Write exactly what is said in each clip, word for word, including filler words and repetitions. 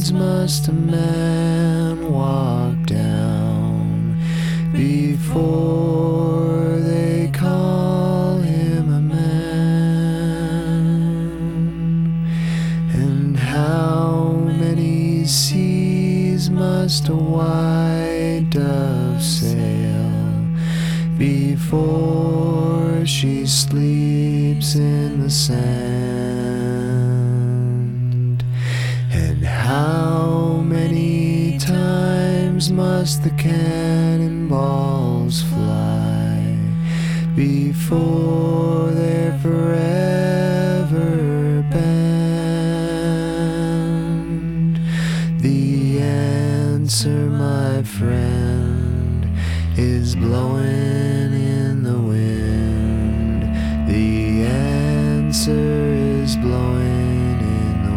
roads must a man walk down before they call him a man? And how many seas must a white dove sail before she sleeps in the sand? And how many times must the cannonballs fly before they're forever banned? The answer, my friend, is blowing in the wind. The answer is blowing in the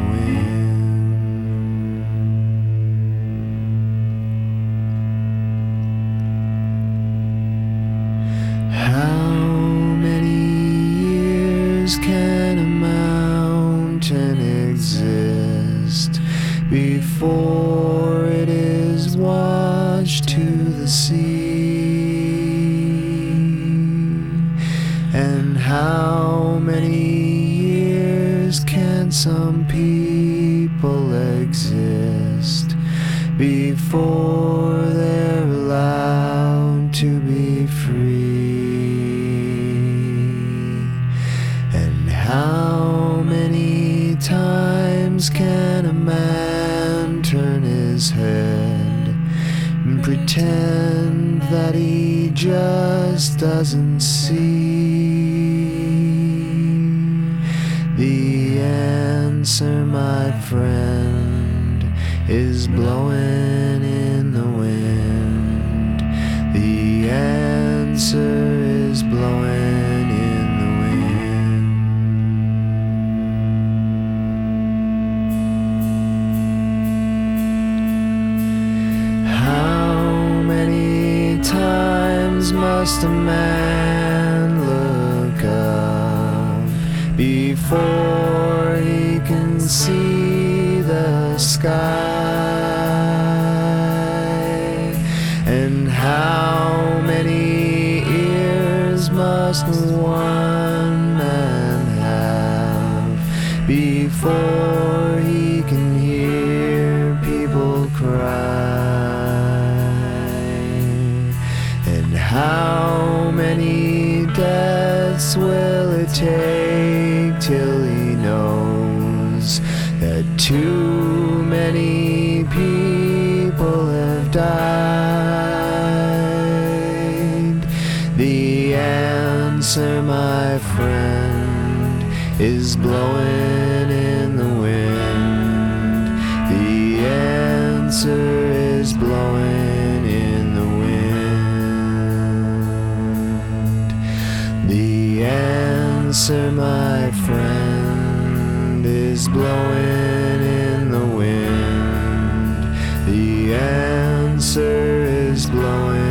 wind. How many years can a mountain exist before it is washed to the sea? And how many years can some people exist before they're allowed to be free? And how many times can a man turn his head and pretend that he just doesn't see? The answer, my friend, is blowing in the wind. The answer is blowing in the wind. How many times must a man look up before he can see the sky? And how many ears must one man have before he can hear people cry? And how many deaths will it take till he knows that too many people have died? The answer, my friend, is blowing in the wind. The answer is blowing in the wind. The answer, my friend, is blowing in the wind. The answer is blowing